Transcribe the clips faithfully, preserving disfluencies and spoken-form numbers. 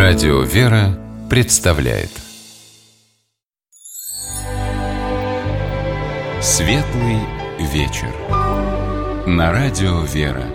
Радио «Вера» представляет Светлый вечер на Радио «Вера».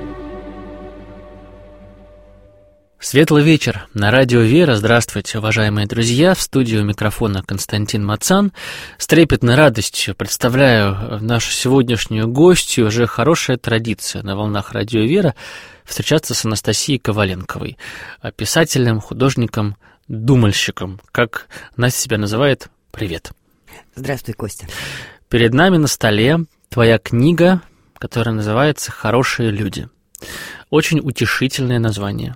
Светлый вечер на Радио «Вера». Здравствуйте, уважаемые друзья. В студию микрофона Константин Мацан. С трепетной радостью представляю нашу сегодняшнюю гостью. Уже хорошая традиция на волнах Радио «Вера встречаться с Анастасией Коваленковой, писателем, художником, думальщиком, как Настя себя называет. Привет. Здравствуй, Костя. Перед нами на столе твоя книга, которая называется «Хорошие люди». Очень утешительное название.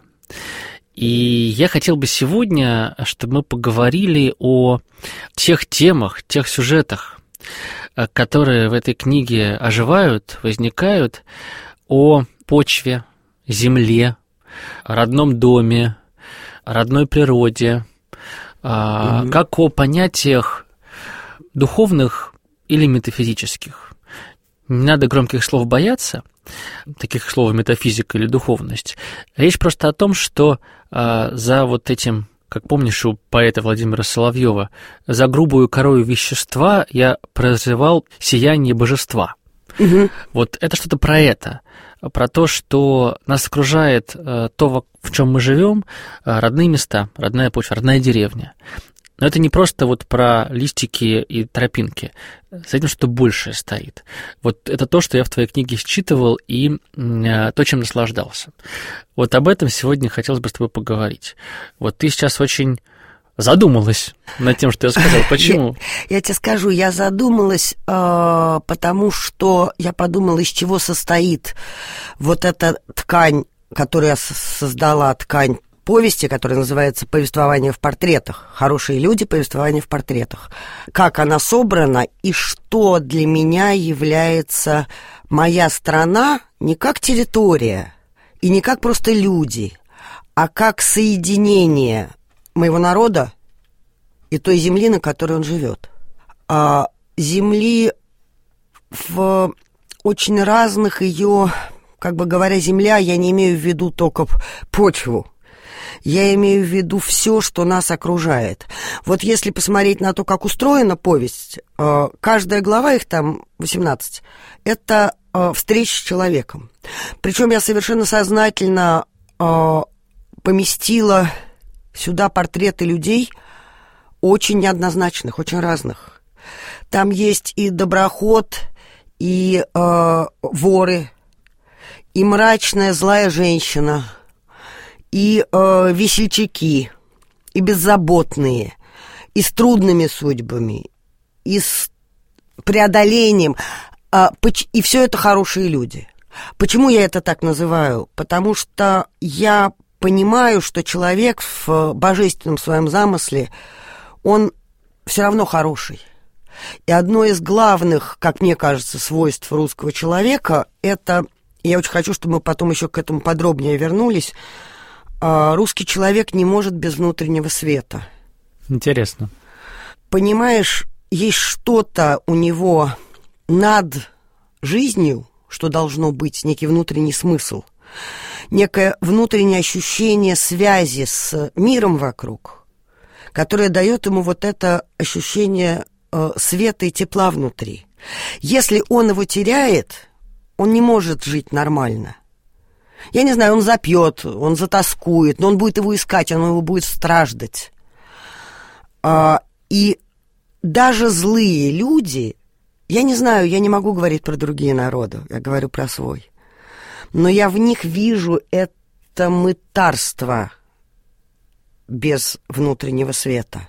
И я хотел бы сегодня, чтобы мы поговорили о тех темах, тех сюжетах, которые в этой книге оживают, возникают, о почве, земле, родном доме, родной природе, mm-hmm. как о понятиях духовных или метафизических. Не надо громких слов бояться, таких слов метафизика или духовность. Речь просто о том, что а, за вот этим, как помнишь у поэта Владимира Соловьева, за грубую корою вещества я прозревал сияние божества. Угу. Вот это что-то про это, про то, что нас окружает а, то, в чем мы живем, а, родные места, родная почва, родная деревня. Но это не просто вот про листики и тропинки. За этим что-то большее стоит. Вот это то, что я в твоей книге считывал, и то, чем наслаждался. Вот об этом сегодня хотелось бы с тобой поговорить. Вот ты сейчас очень задумалась над тем, что я сказал. Почему? Я, я тебе скажу, я задумалась, э, потому что я подумала, из чего состоит вот эта ткань, которую я создала, ткань повести, которая называется «Повествование в портретах». «Хорошие люди. Повествование в портретах». Как она собрана и что для меня является моя страна не как территория и не как просто люди, а как соединение моего народа и той земли, на которой он живет. А земли в очень разных ее, как бы говоря, земля, я не имею в виду только почву. Я имею в виду все, что нас окружает. Вот если посмотреть на то, как устроена повесть, каждая глава, их там восемнадцать, это встреча с человеком. Причем я совершенно сознательно поместила сюда портреты людей очень неоднозначных, очень разных. Там есть и доброход, и воры, и мрачная злая женщина, и э, весельчаки, и беззаботные, и с трудными судьбами, и с преодолением. Э, и все это хорошие люди. Почему я это так называю? Потому что я понимаю, что человек в божественном своем замысле, он все равно хороший. И одно из главных, как мне кажется, свойств русского человека, это, я очень хочу, чтобы мы потом еще к этому подробнее вернулись, русский человек не может без внутреннего света. Интересно. Понимаешь, есть что-то у него над жизнью, что должно быть, некий внутренний смысл, некое внутреннее ощущение связи с миром вокруг, которое дает ему вот это ощущение э, света и тепла внутри. Если он его теряет, он не может жить нормально. Я не знаю, он запьет, он затоскует, но он будет его искать, он его будет страждать. А, и даже злые люди, я не знаю, я не могу говорить про другие народы, я говорю про свой, но я в них вижу это мытарство без внутреннего света.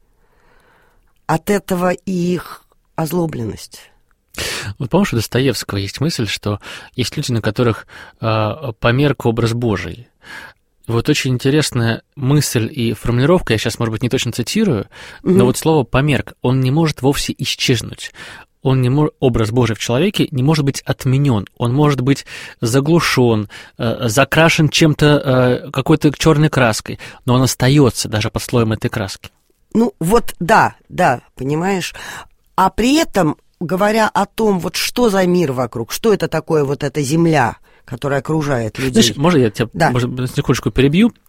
От этого и их озлобленность. Вот помнишь, у Достоевского есть мысль, что есть люди, на которых э, померк образ Божий. Вот очень интересная мысль и формулировка, я сейчас, может быть, не точно цитирую, mm-hmm. но вот слово «померк», он не может вовсе исчезнуть. Он не мож... Образ Божий в человеке не может быть отменен, он может быть заглушен, э, закрашен чем-то, э, какой-то черной краской, но он остается даже под слоем этой краски. Ну вот да, да, понимаешь, а при этом говоря о том, вот что за мир вокруг, что это такое вот эта земля, которая окружает людей. Знаешь, можно я тебя, да. может, на секундочку перебью?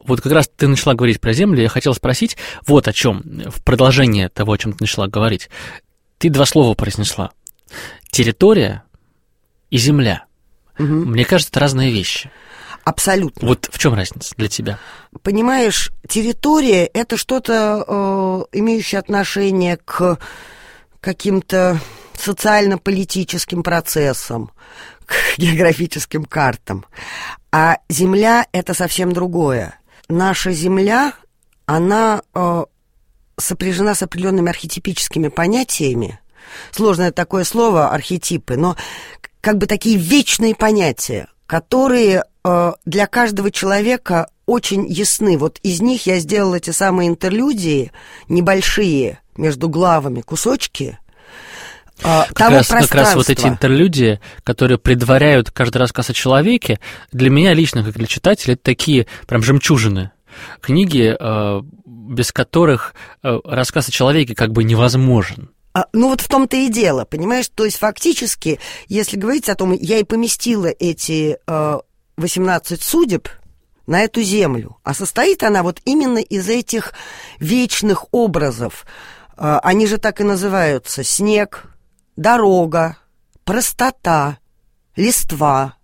вот как раз ты начала говорить про землю, я хотел спросить вот о чем, в продолжение того, о чем ты начала говорить. Ты два слова произнесла. Территория и земля. Угу. Мне кажется, это разные вещи. Абсолютно. Вот в чем разница для тебя? Понимаешь, территория – это что-то, э, имеющее отношение к каким-то социально-политическим процессам, к географическим картам. А земля – это совсем другое. Наша земля, она э, сопряжена с определенными архетипическими понятиями. Сложное такое слово «архетипы», но как бы такие вечные понятия, которые э, для каждого человека очень ясны. Вот из них я сделала эти самые интерлюдии, небольшие, между главами кусочки э, как того раз, пространства. Как раз вот эти интерлюдии, которые предваряют каждый рассказ о человеке, для меня лично, как для читателя, это такие прям жемчужины. Книги, э, без которых э, рассказ о человеке как бы невозможен. А, ну вот в том-то и дело, понимаешь? То есть фактически, если говорить о том, я и поместила эти э, восемнадцать судеб на эту землю, а состоит она вот именно из этих вечных образов. Э, они же так и называются: снег, дорога, простота, листва,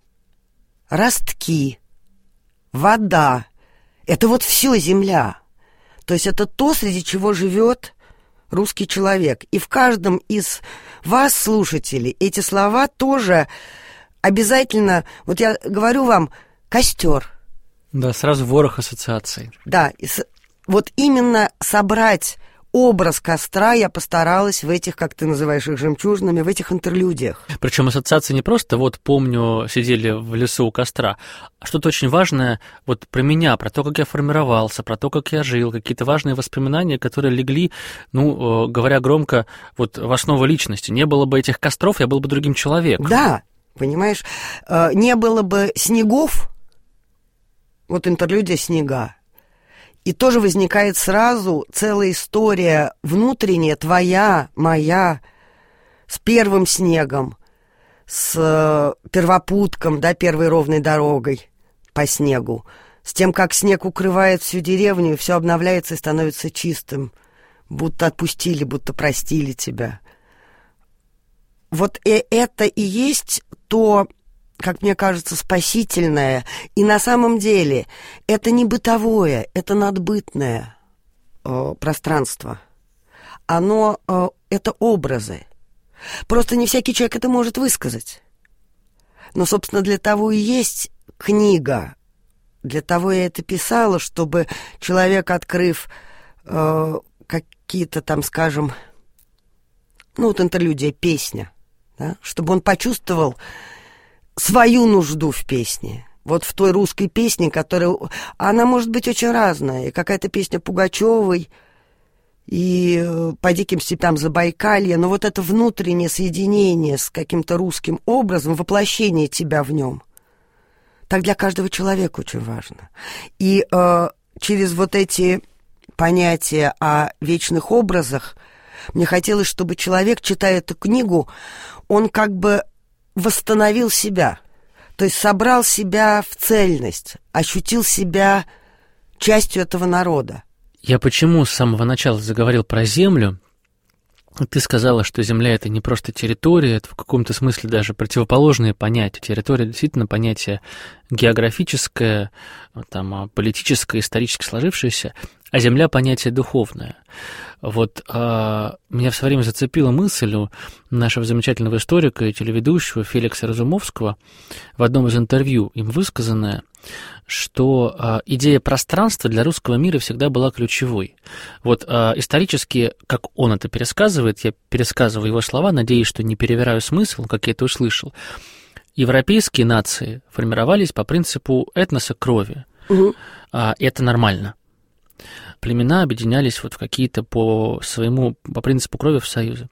ростки, вода. Это вот все земля. То есть это то, среди чего живет русский человек. И в каждом из вас, слушателей, эти слова тоже обязательно... Вот я говорю вам, костер. Да, сразу ворох ассоциаций. Да, и с, вот именно собрать образ костра я постаралась в этих, как ты называешь их, жемчужинами, в этих интерлюдиях. Причем ассоциации не просто, вот помню, сидели в лесу у костра, а что-то очень важное вот про меня, про то, как я формировался, про то, как я жил, какие-то важные воспоминания, которые легли, ну, говоря громко, вот в основу личности. Не было бы этих костров, я был бы другим человеком. Да, понимаешь, не было бы снегов, вот интерлюдия «Снега». И тоже возникает сразу целая история внутренняя, твоя, моя, с первым снегом, с первопутком, да, первой ровной дорогой по снегу, с тем, как снег укрывает всю деревню, и все обновляется и становится чистым, будто отпустили, будто простили тебя. Вот это и есть то, как мне кажется, спасительное. И на самом деле это не бытовое, это надбытное э, пространство. Оно, э, это образы. Просто не всякий человек это может высказать. Но, собственно, для того и есть книга. Для того я это писала, чтобы человек, открыв э, какие-то там, скажем, ну вот интерлюдия, песня, да, чтобы он почувствовал свою нужду в песне. Вот в той русской песне, которая... Она может быть очень разная. И какая-то песня Пугачевой, и по диким степям Забайкалья. Но вот это внутреннее соединение с каким-то русским образом, воплощение тебя в нем, так для каждого человека очень важно. И э, через вот эти понятия о вечных образах мне хотелось, чтобы человек, читая эту книгу, он как бы восстановил себя, то есть собрал себя в цельность, ощутил себя частью этого народа. Я почему с самого начала заговорил про землю? Ты сказала, что земля — это не просто территория, это в каком-то смысле даже противоположное понятие. Территория действительно понятие географическое, там, политическое, исторически сложившееся, а земля — понятие духовное. Вот а, меня в свое время зацепила мысль у нашего замечательного историка и телеведущего Феликса Разумовского в одном из интервью им высказанная, что а, идея пространства для русского мира всегда была ключевой. Вот а, исторически, как он это пересказывает, я пересказываю его слова, надеюсь, что не перевираю смысл, как я это услышал. Европейские нации формировались по принципу этноса крови. Угу. А, это нормально. Племена объединялись вот в какие-то по своему, по принципу крови в союзы.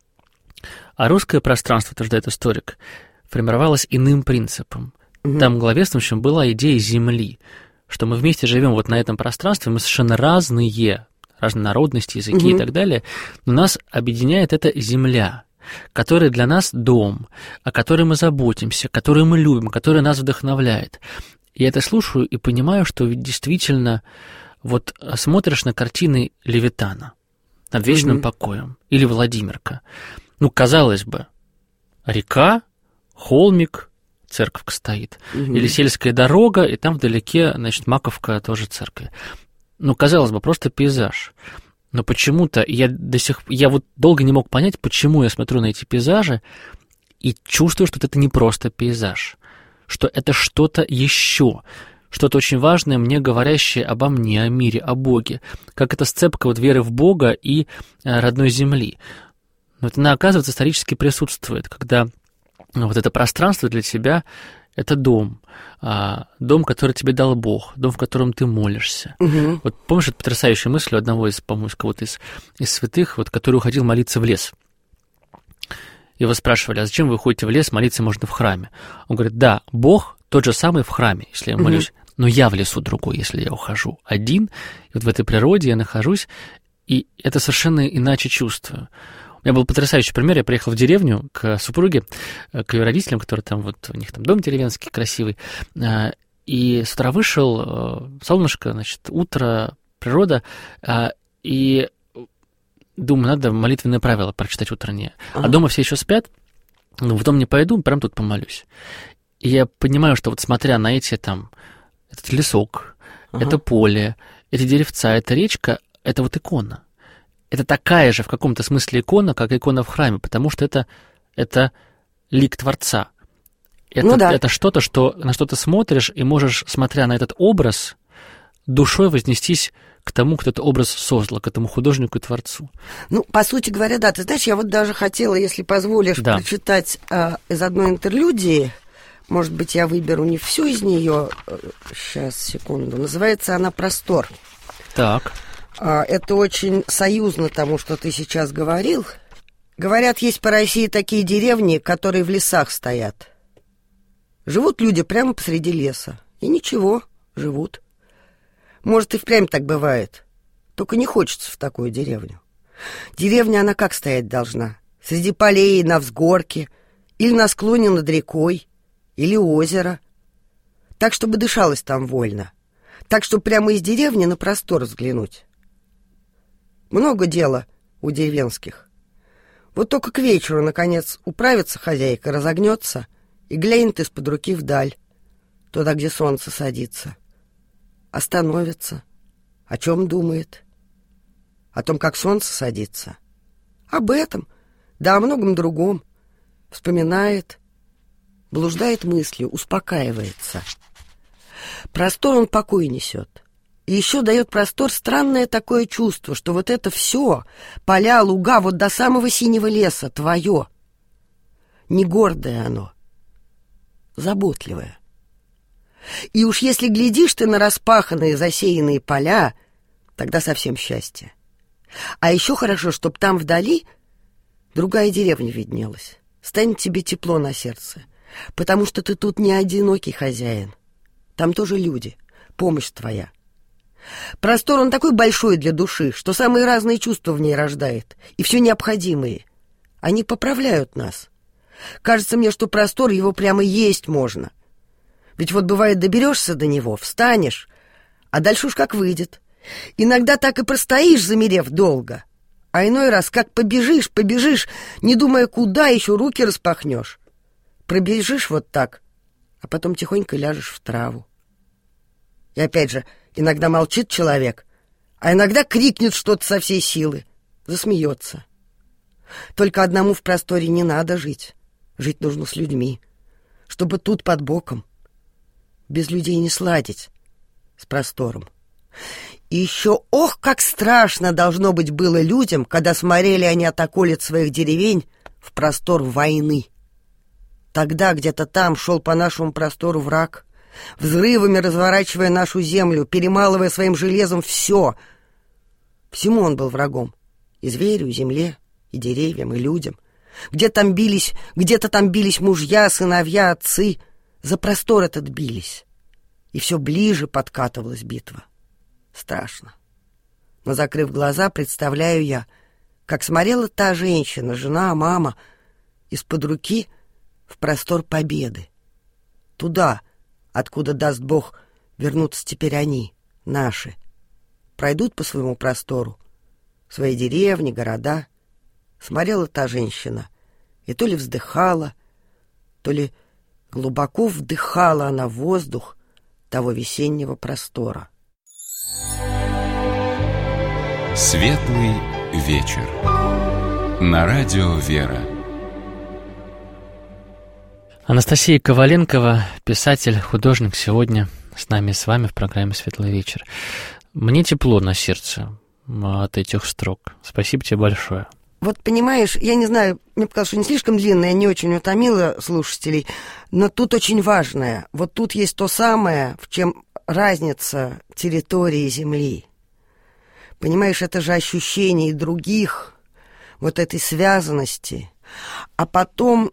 А русское пространство, утверждает историк, формировалось иным принципом. Угу. Там главенствующим была идея земли, что мы вместе живем вот на этом пространстве, мы совершенно разные, разные народности, языки угу. и так далее, но нас объединяет эта земля, которая для нас дом, о которой мы заботимся, которую мы любим, которая нас вдохновляет. я это слушаю и понимаю, что ведь действительно вот смотришь на картины Левитана над вечным mm-hmm. покоем или Владимирка. Ну, казалось бы, река, холмик, церковка стоит. Mm-hmm. Или сельская дорога, и там вдалеке, значит, Маковка, тоже церковь. Ну, казалось бы, просто пейзаж. Но почему-то я до сих пор... Я вот долго не мог понять, почему я смотрю на эти пейзажи и чувствую, что это не просто пейзаж, что это что-то еще, что-то очень важное мне, говорящее обо мне, о мире, о Боге, как эта сцепка вот веры в Бога и родной земли. Но это, оказывается, исторически присутствует, когда вот это пространство для тебя — это дом, дом, который тебе дал Бог, дом, в котором ты молишься. Угу. Вот помнишь эту потрясающую мысль у одного из, по-моему, кого-то из, из святых, вот, который уходил молиться в лес. Его спрашивали, а зачем вы уходите в лес, молиться можно в храме? Он говорит, да, Бог тот же самый в храме, если я молюсь, угу. но я в лесу другой, если я ухожу один, и вот в этой природе я нахожусь, и это совершенно иначе чувствую. У меня был потрясающий пример. Я приехал в деревню к супруге, к ее родителям, которые там, вот у них там дом деревенский красивый. И с утра вышел, солнышко, значит, утро, природа, и думаю, надо молитвенные правила прочитать утренние. Ага. А дома все еще спят. Ну, в дом не пойду, прям тут помолюсь. И я понимаю, что вот смотря на эти там, этот лесок, ага. это поле, эти деревца, эта речка, это вот икона. Это такая же в каком-то смысле икона, как икона в храме, потому что это, это лик Творца. Это, ну да. это что-то, что, на что ты смотришь, и можешь, смотря на этот образ, душой вознестись к тому, кто этот образ создал, к этому художнику и Творцу. Ну, по сути говоря, да. Ты знаешь, я вот даже хотела, если позволишь, да. прочитать э, из одной интерлюдии. Может быть, я выберу не всю из нее. Сейчас, секунду. Называется она «Простор». Так. Это очень союзно тому, что ты сейчас говорил. Говорят, есть по России такие деревни, которые в лесах стоят. Живут люди прямо посреди леса. И ничего, живут. Может, и впрямь так бывает. Только не хочется в такую деревню. Деревня, она как стоять должна? Среди полей, на взгорке, или на склоне над рекой, или озеро. Так, чтобы дышалось там вольно. Так, чтобы прямо из деревни на простор взглянуть. Много дела у деревенских. Вот только к вечеру, наконец, управится хозяйка, разогнется и глянет из-под руки вдаль, туда, где солнце садится. Остановится. О чем думает? О том, как солнце садится. Об этом, да о многом другом. Вспоминает, блуждает мыслью, успокаивается. Простор он покой несет. И еще дает простор странное такое чувство, что вот это все, поля, луга, вот до самого синего леса, твое. Не гордое оно, заботливое. И уж если глядишь ты на распаханные, засеянные поля, тогда совсем счастье. А еще хорошо, чтоб там вдали другая деревня виднелась. Станет тебе тепло на сердце, потому что ты тут не одинокий хозяин. Там тоже люди, помощь твоя. Простор он такой большой для души, что самые разные чувства в ней рождает, и все необходимые. Они поправляют нас. Кажется мне, что простор его прямо есть можно. Ведь вот бывает, доберешься до него, встанешь, а дальше уж как выйдет. Иногда так и простоишь, замерев долго, а иной раз как побежишь, побежишь, не думая куда, еще руки распахнешь. Пробежишь вот так, а потом тихонько ляжешь в траву. И опять же, иногда молчит человек, а иногда крикнет что-то со всей силы, засмеется. Только одному в просторе не надо жить. Жить нужно с людьми, чтобы тут под боком. Без людей не сладить с простором. И еще, ох, как страшно должно быть было людям, когда смотрели они от околиц своих деревень в простор войны. Тогда где-то там шел по нашему простору враг, взрывами разворачивая нашу землю, перемалывая своим железом все. Всему он был врагом. И зверю, и земле, и деревьям, и людям. Где там бились, где-то там бились мужья, сыновья, отцы. За простор этот бились. И все ближе подкатывалась битва. Страшно. Но, закрыв глаза, представляю я, как смотрела та женщина, жена, мама, из-под руки в простор победы. Туда, откуда, даст Бог, вернутся теперь они, наши. Пройдут по своему простору, свои деревни, города. Смотрела та женщина, и то ли вздыхала, то ли глубоко вдыхала она воздух того весеннего простора. Светлый вечер. На радио «Вера». Анастасия Коваленкова, писатель, художник, сегодня с нами, с вами в программе «Светлый вечер». Мне тепло на сердце от этих строк. Спасибо тебе большое. Вот понимаешь, я не знаю, мне показалось, что не слишком длинное, не очень утомило слушателей, но тут очень важное. Вот тут есть то самое, в чем разница территории Земли. Понимаешь, это же ощущение и других, вот этой связанности. А потом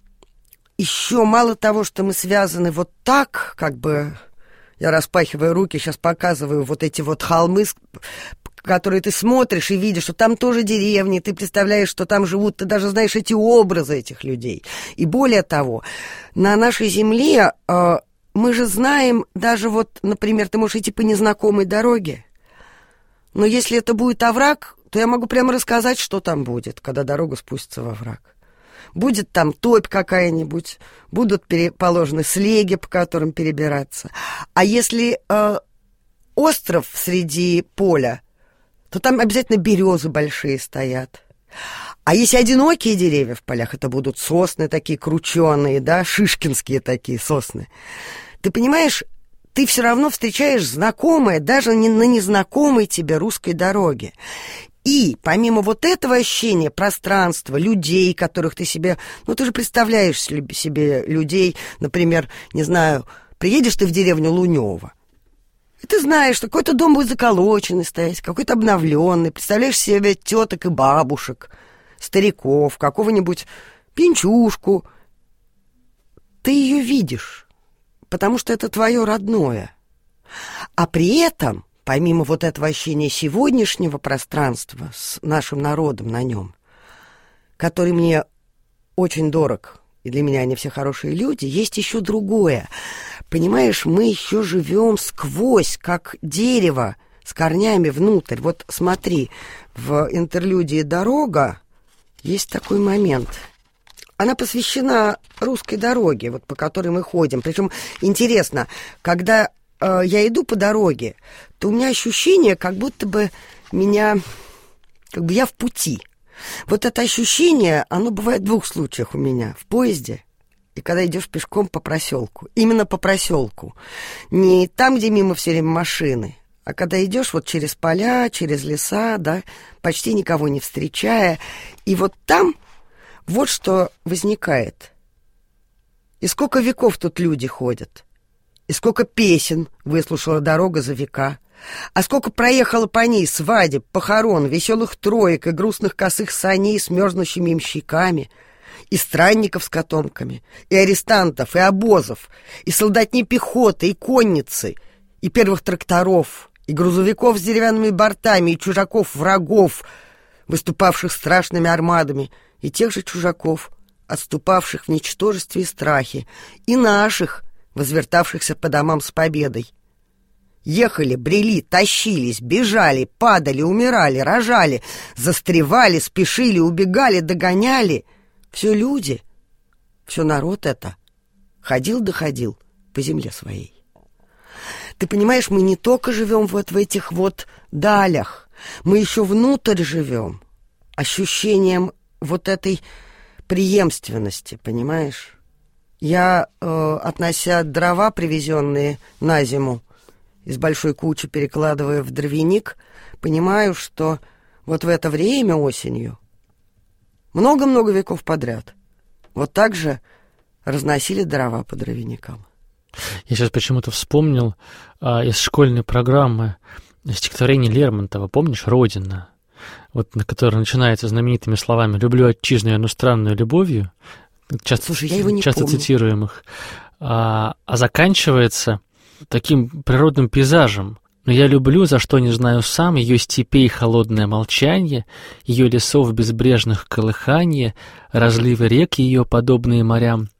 еще мало того, что мы связаны вот так, как бы, я распахиваю руки, сейчас показываю вот эти вот холмы, которые ты смотришь и видишь, что там тоже деревни, ты представляешь, что там живут, ты даже знаешь эти образы этих людей. И более того, на нашей земле э, мы же знаем даже вот, например, ты можешь идти по незнакомой дороге, но если это будет овраг, то я могу прямо рассказать, что там будет, когда дорога спустится во овраг. Будет там топь какая-нибудь, будут положены слеги, по которым перебираться. А если э, остров среди поля, то там обязательно березы большие стоят. А если одинокие деревья в полях, это будут сосны такие крученые, да, шишкинские такие сосны. Ты понимаешь, ты все равно встречаешь знакомое, даже не на незнакомой тебе русской дороге. И помимо вот этого ощущения пространства, людей, которых ты себе... Ну, ты же представляешь себе людей, например, не знаю, приедешь ты в деревню Лунёво, и ты знаешь, что какой-то дом будет заколоченный стоять, какой-то обновленный. Представляешь себе теток и бабушек, стариков, какого-нибудь пьянчушку. Ты ее видишь, потому что это твое родное. А при этом... Помимо вот этого ощущения сегодняшнего пространства с нашим народом на нем, который мне очень дорог, и для меня они все хорошие люди, есть еще другое. Понимаешь, мы еще живем сквозь, как дерево, с корнями внутрь. Вот смотри, в интерлюдии «Дорога» есть такой момент. Она посвящена русской дороге, вот по которой мы ходим. Причем интересно, когда... я иду по дороге, то у меня ощущение, как будто бы меня, как бы я в пути. Вот это ощущение, оно бывает в двух случаях у меня. В поезде и когда идешь пешком по проселку. Именно по проселку. Не там, где мимо все время машины, а когда идешь вот через поля, через леса, да, почти никого не встречая. И вот там вот что возникает. И сколько веков тут люди ходят. И сколько песен выслушала дорога за века, а сколько проехала по ней свадеб, похорон, веселых троек и грустных косых саней с мерзнущими имщиками, и странников с котомками, и арестантов, и обозов, и солдатней пехоты, и конницы, и первых тракторов, и грузовиков с деревянными бортами, и чужаков-врагов, выступавших страшными армадами, и тех же чужаков, отступавших в ничтожестве и страхе, и наших, возвертавшихся по домам с победой. Ехали, брели, тащились, бежали, падали, умирали, рожали, застревали, спешили, убегали, догоняли. Все люди, все народ это. Ходил-доходил по земле своей. Ты понимаешь, мы не только живем вот в этих вот далях, мы еще внутрь живем, ощущением вот этой преемственности, понимаешь? Я, э, относя дрова, привезенные на зиму, из большой кучи перекладывая в дровяник, понимаю, что вот в это время осенью, много-много веков подряд, вот так же разносили дрова по дровяникам. Я сейчас почему-то вспомнил а, из школьной программы стихотворение Лермонтова, помнишь, «Родина», вот, на которое начинается знаменитыми словами «люблю отчизну и иностранную любовью», часто, Слушай, я его не часто помню. цитируемых, а, а заканчивается таким природным пейзажем. Но я люблю, за что не знаю сам, ее степей холодное молчанье, ее лесов безбрежных колыханье, разливы рек ее, подобные морям.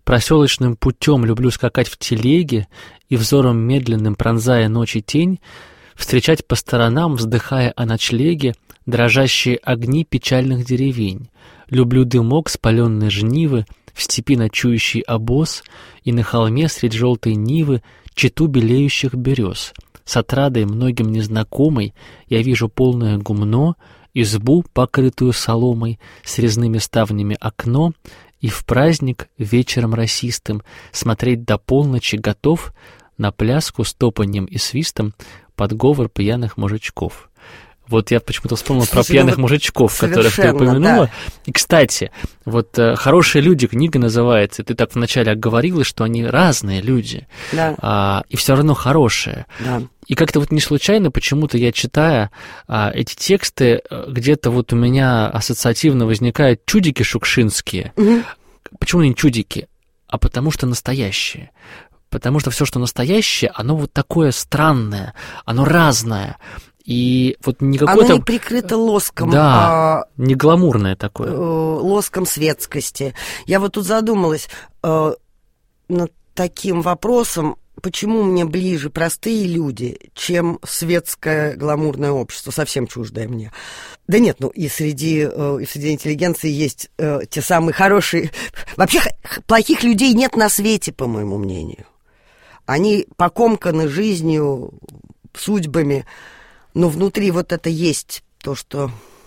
проселочным путем люблю скакать в телеге и взором медленным, пронзая ночи тень, встречать по сторонам, вздыхая о ночлеге, дрожащие огни печальных деревень. Люблю дымок спаленной жнивы, в степи ночующий обоз, и на холме средь желтой нивы чету белеющих берез. С отрадой многим незнакомой я вижу полное гумно, избу, покрытую соломой, с резными ставнями окно, и в праздник вечером росистым смотреть до полночи готов на пляску с топаньем и свистом под говор пьяных мужичков. Вот я почему-то вспомнил Слушай, про пьяных ну, мужичков, которых ты упомянула. Да. И, кстати, вот э, «Хорошие люди» книга называется. Ты так вначале оговорилась, что они разные люди, да. а, и все равно хорошие. Да. И как-то вот не случайно почему-то я, читая а, эти тексты, где-то вот у меня ассоциативно возникают чудики шукшинские. Угу. Почему не чудики? А потому что настоящие. Потому что все, что настоящее, оно вот такое странное, оно разное. И вот не какое-то... Оно не прикрыто лоском. Да, а... не гламурное такое. Лоском светскости. Я вот тут задумалась э, над таким вопросом, почему мне ближе простые люди, чем светское гламурное общество, совсем чуждое мне. Да нет, ну и среди, э, и среди интеллигенции есть э, те самые хорошие... Вообще плохих людей нет на свете, по моему мнению. Они покомканы жизнью, судьбами, но внутри вот это есть то, что,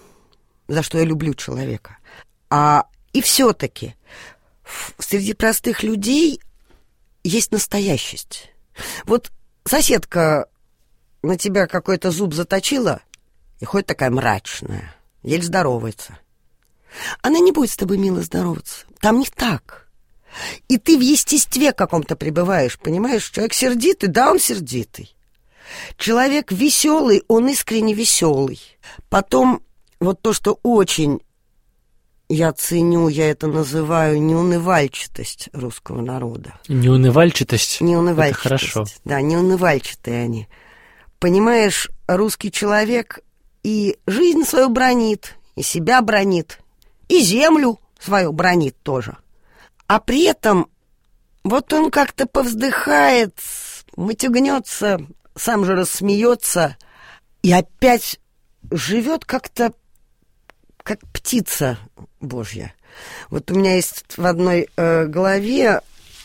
за что я люблю человека. А, и все-таки среди простых людей есть настоящесть. Вот соседка на тебя какой-то зуб заточила, и ходит такая мрачная, еле здоровается. Она не будет с тобой мило здороваться. Там не так. И ты в естестве каком-то пребываешь, понимаешь? Человек сердитый, да, он сердитый. Человек веселый, он искренне веселый. Потом вот то, что очень я ценю, я это называю неунывальчатость русского народа. Неунывальчатость? Неунывальчатость. Это хорошо. Да, неунывальчатые они. Понимаешь, русский человек и жизнь свою бранит, и себя бранит, и землю свою бранит тоже. А при этом вот он как-то повздыхает, матюгнется, сам же рассмеется и опять живет как-то как птица Божья. Вот у меня есть в одной э, главе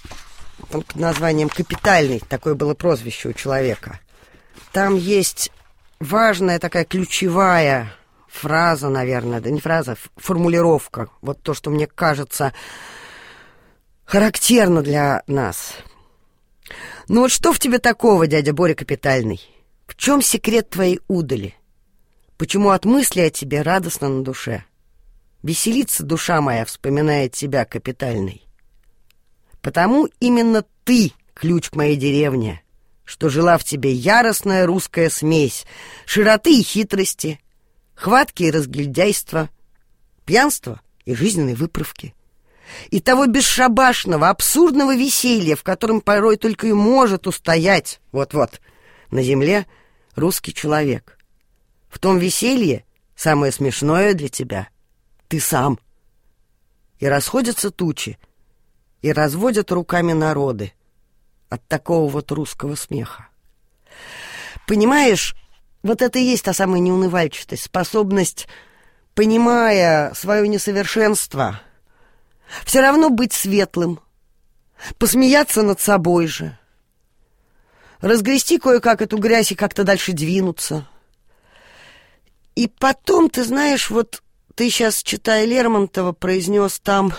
под названием «Капитальный», такое было прозвище у человека. Там есть важная такая ключевая фраза, наверное, да не фраза, формулировка. Вот то, что мне кажется характерно для нас. Ну вот что в тебе такого, дядя Боря Капитальный? В чем секрет твоей удали? Почему от мысли о тебе радостно на душе? Веселится душа моя, вспоминая тебя, Капитальный. Потому именно ты ключ к моей деревне, что жила в тебе яростная русская смесь широты и хитрости, хватки и разгильдяйства, пьянства и жизненной выправки. И того бесшабашного, абсурдного веселья, в котором порой только и может устоять, вот-вот, на земле русский человек. В том веселье самое смешное для тебя — ты сам. И расходятся тучи, и разводят руками народы от такого вот русского смеха. Понимаешь, вот это и есть та самая неунывальчатость, способность, понимая свое несовершенство, все равно быть светлым, посмеяться над собой же, разгрести кое-как эту грязь и как-то дальше двинуться. И потом, ты знаешь, вот ты сейчас, читая Лермонтова, произнес там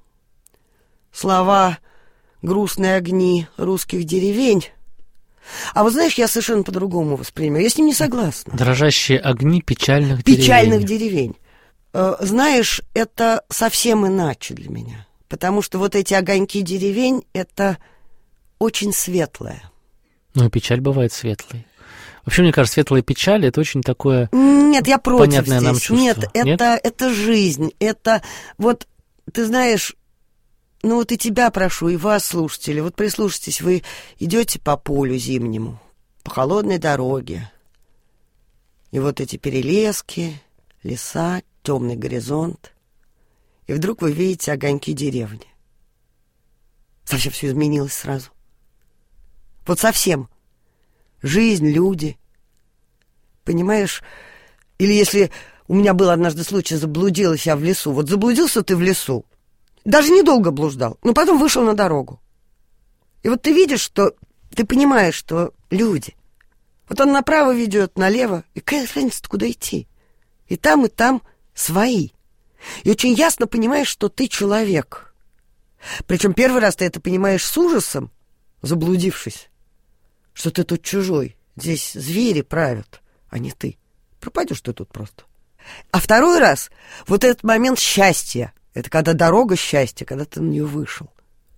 слова «грустные огни русских деревень». А вот знаешь, я совершенно по-другому воспринимаю. Я с ним не согласна. Дрожащие огни печальных деревень. Печальных деревень. Знаешь, это совсем иначе для меня. Потому что вот эти огоньки деревень — это очень светлое. Ну и печаль бывает светлой. Вообще, мне кажется, светлая печаль — это очень такое... Нет, я против понятное здесь. Нам чувство. Нет, Нет? Это, это жизнь. Это вот, ты знаешь, ну вот и тебя прошу, и вас, слушатели, вот прислушайтесь, вы идете по полю зимнему, по холодной дороге. И вот эти перелески, леса, темный горизонт. И вдруг вы видите огоньки деревни. совсем все изменилось сразу. Вот совсем. Жизнь, люди. Понимаешь? Или если у меня был однажды случай, заблудилась я в лесу. Вот заблудился ты в лесу. Даже недолго блуждал, но потом вышел на дорогу. И вот ты видишь, что... Ты понимаешь, что люди... Вот он направо ведет, налево, и какая разница, куда идти? И там, и там свои. И очень ясно понимаешь, что ты человек. Причем первый раз ты это понимаешь с ужасом, заблудившись, что ты тут чужой. Здесь звери правят, а не ты. Пропадешь ты тут просто. А второй раз, вот этот момент счастья, это когда дорога счастья, когда ты на нее вышел.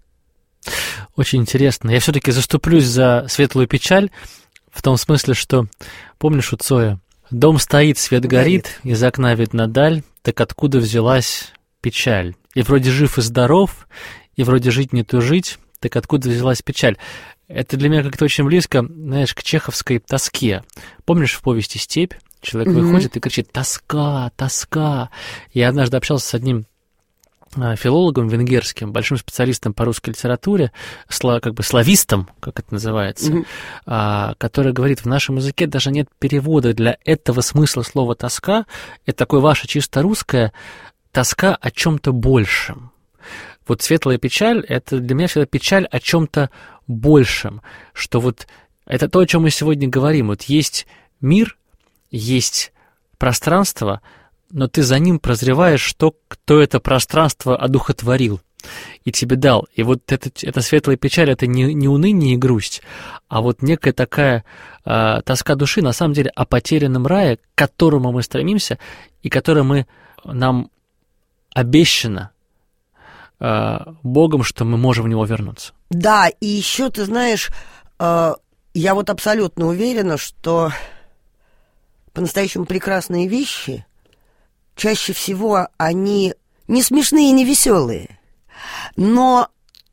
Очень интересно. Я все-таки заступлюсь за светлую печаль, в том смысле, что, помнишь у Цоя, «Дом стоит, свет горит, горит, из окна видна даль, так откуда взялась печаль? И вроде жив и здоров, и вроде жить не тужить, так откуда взялась печаль?» Это для меня как-то очень близко, знаешь, к чеховской тоске. Помнишь в повести «Степь»? Человек mm-hmm. выходит и кричит «Тоска, тоска». Я однажды общался с одним филологом венгерским, большим специалистом по русской литературе, как бы славистом, как это называется, mm-hmm. который говорит, в нашем языке даже нет перевода для этого смысла слова «тоска». Это такое ваше чисто русское тоска о чем-то большем. Вот светлая печаль — это для меня всегда печаль о чем-то большем, что вот это то, о чем мы сегодня говорим. Вот есть мир, есть пространство, но ты за ним прозреваешь, что кто это пространство одухотворил и тебе дал. И вот это, эта светлая печаль — это не, не уныние и грусть, а вот некая такая э, тоска души, на самом деле, о потерянном рае, к которому мы стремимся, и который мы, нам обещано э, Богом, что мы можем в него вернуться. Да, и еще, ты знаешь, э, я вот абсолютно уверена, что по-настоящему прекрасные вещи чаще всего они не смешные и не веселые. Но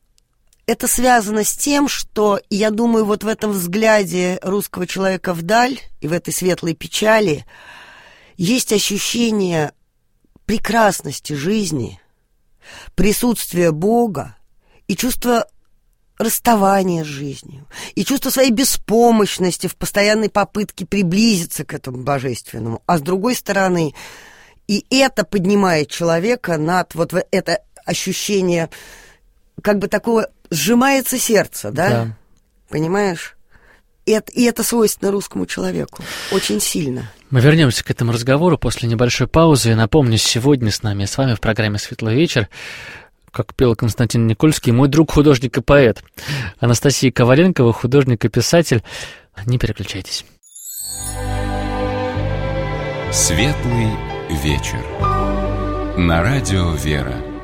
это связано с тем, что, я думаю, вот в этом взгляде русского человека вдаль и в этой светлой печали есть ощущение прекрасности жизни, присутствия Бога и чувство расставания с жизнью, и чувство своей беспомощности в постоянной попытке приблизиться к этому божественному. А с другой стороны, и это поднимает человека над вот это ощущение, как бы такого, сжимается сердце, да? Да. Понимаешь? И это, и это свойственно русскому человеку. Очень сильно. Мы вернемся к этому разговору после небольшой паузы. И напомню, сегодня с нами, с вами в программе «Светлый вечер», как пел Константин Никольский, мой друг, художник и поэт. Анастасия Коваленкова, художник и писатель. Не переключайтесь. «Светлый вечер» на радио «Вера».